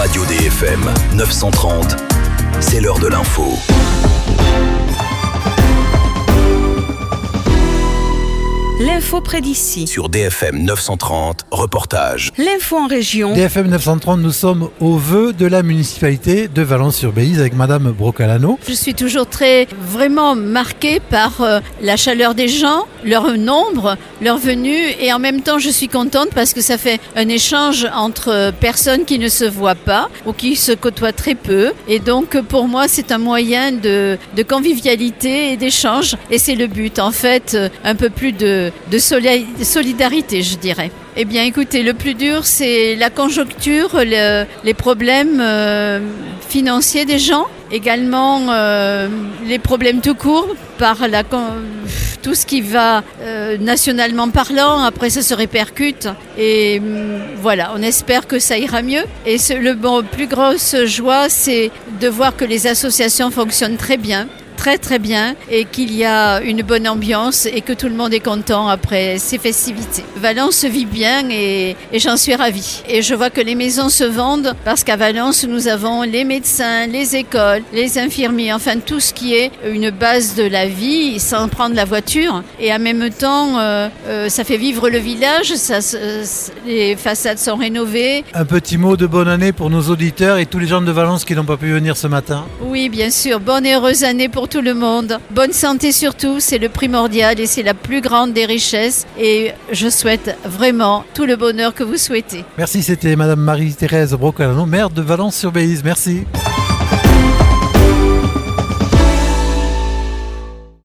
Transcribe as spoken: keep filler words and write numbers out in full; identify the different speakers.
Speaker 1: Radio D F M neuf cent trente, c'est l'heure de l'info.
Speaker 2: L'info près d'ici.
Speaker 1: Sur D F M neuf cent trente, reportage.
Speaker 2: L'info en région.
Speaker 3: D F M neuf cent trente, nous sommes au vœu de la municipalité de Valence-sur-Béziers avec Madame Brocalano.
Speaker 4: Je suis toujours très, vraiment marquée par euh, la chaleur des gens, leur nombre, leur venue, et en même temps je suis contente parce que ça fait un échange entre personnes qui ne se voient pas ou qui se côtoient très peu, et donc pour moi c'est un moyen de, de convivialité et d'échange, et c'est le but en fait, un peu plus de de solidarité, je dirais. Eh bien, écoutez, le plus dur, c'est la conjoncture, le, les problèmes euh, financiers des gens, également euh, les problèmes tout court, par la, tout ce qui va euh, nationalement parlant, après ça se répercute, et euh, voilà, on espère que ça ira mieux. Et ce, le bon, plus grosse joie, c'est de voir que les associations fonctionnent très bien, très très bien, et qu'il y a une bonne ambiance et que tout le monde est content après ces festivités. Valence vit bien et, et j'en suis ravie. Et je vois que les maisons se vendent parce qu'à Valence, nous avons les médecins, les écoles, les infirmiers, enfin tout ce qui est une base de la vie sans prendre la voiture. Et en même temps, euh, euh, ça fait vivre le village, ça, euh, les façades sont rénovées.
Speaker 3: Un petit mot de bonne année pour nos auditeurs et tous les gens de Valence qui n'ont pas pu venir ce matin.
Speaker 4: Oui, bien sûr. Bonne et heureuse année pour tout le monde. Bonne santé surtout, c'est le primordial et c'est la plus grande des richesses, et je souhaite vraiment tout le bonheur que vous souhaitez.
Speaker 3: Merci, c'était Madame Marie-Thérèse Brocalano, maire de Valence-sur-Béziers. Merci.